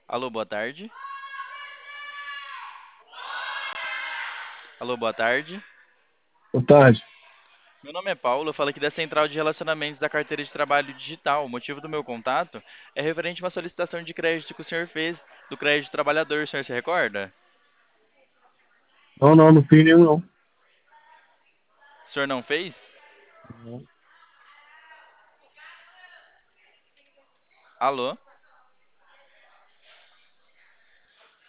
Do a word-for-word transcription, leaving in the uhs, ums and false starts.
Alô, boa tarde. Alô, boa tarde. Boa tarde. Meu nome é Paulo, eu falo aqui da Central de Relacionamentos da Carteira de Trabalho Digital. O motivo do meu contato é referente a uma solicitação de crédito que o senhor fez do crédito trabalhador. O senhor se recorda? Não, não, não fiz nenhum, não. O senhor não fez? Não. Alô?